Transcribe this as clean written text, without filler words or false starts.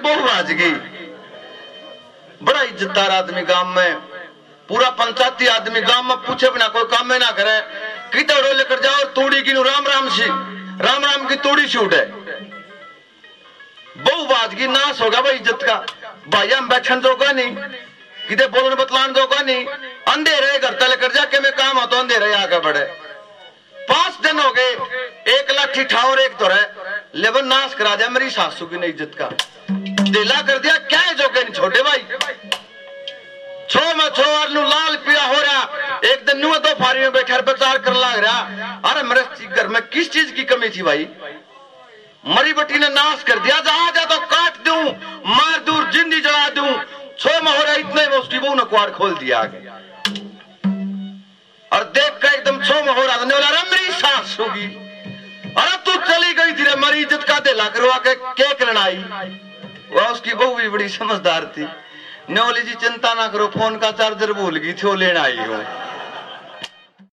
बहु आज गई। बड़ा इज्जतदार आदमी गांव में, पूरा पंचायती आदमी गांव में पूछे बिना कोई काम में ना करे। कितने लेकर जाओ तोड़ी की राम राम सी, राम राम की तोड़ी छूट है। बहु बाज की नाश होगा भाई इज्जत का। भाई हम बैठन जोगा नहीं, कितने बोलने बतलान जोगा नहीं। अंधेरे घर तले कर जाके मैं काम हो तो अंधेरे आगे बढ़े। 5 दिन हो गए, एक लाठी ठावर एक तो रहे लेवन नाश करा दिया मेरी सासू की इज्जत का। दिला कर दिया क्या है जो नहीं छोटे भाई। छो में छो और लाल पीला हो रहा। एक दिन नुआ दो फारी में बैठा प्रचार कर लग रहा। अरे मेरे घर में किस चीज की कमी थी भाई। मरी बटी ने नाश कर दिया। जहां जा तो काट दूं, मार दूर, जिंदी जला दूं। छो में हो रहा इतने में उसकी बहू ने कुआर खोल दिया आगे। और देख कर एकदम छो में हो रहा था मेरी सास होगी। अरे तू चली गई थी रे, मरी इज्जत का दिला करवा के केक लड़ाई। वह उसकी बहू भी बड़ी समझदार थी। न्योली जी चिंता ना करो, फोन का चार्जर भूल गई थी, वो लेना आई हूं।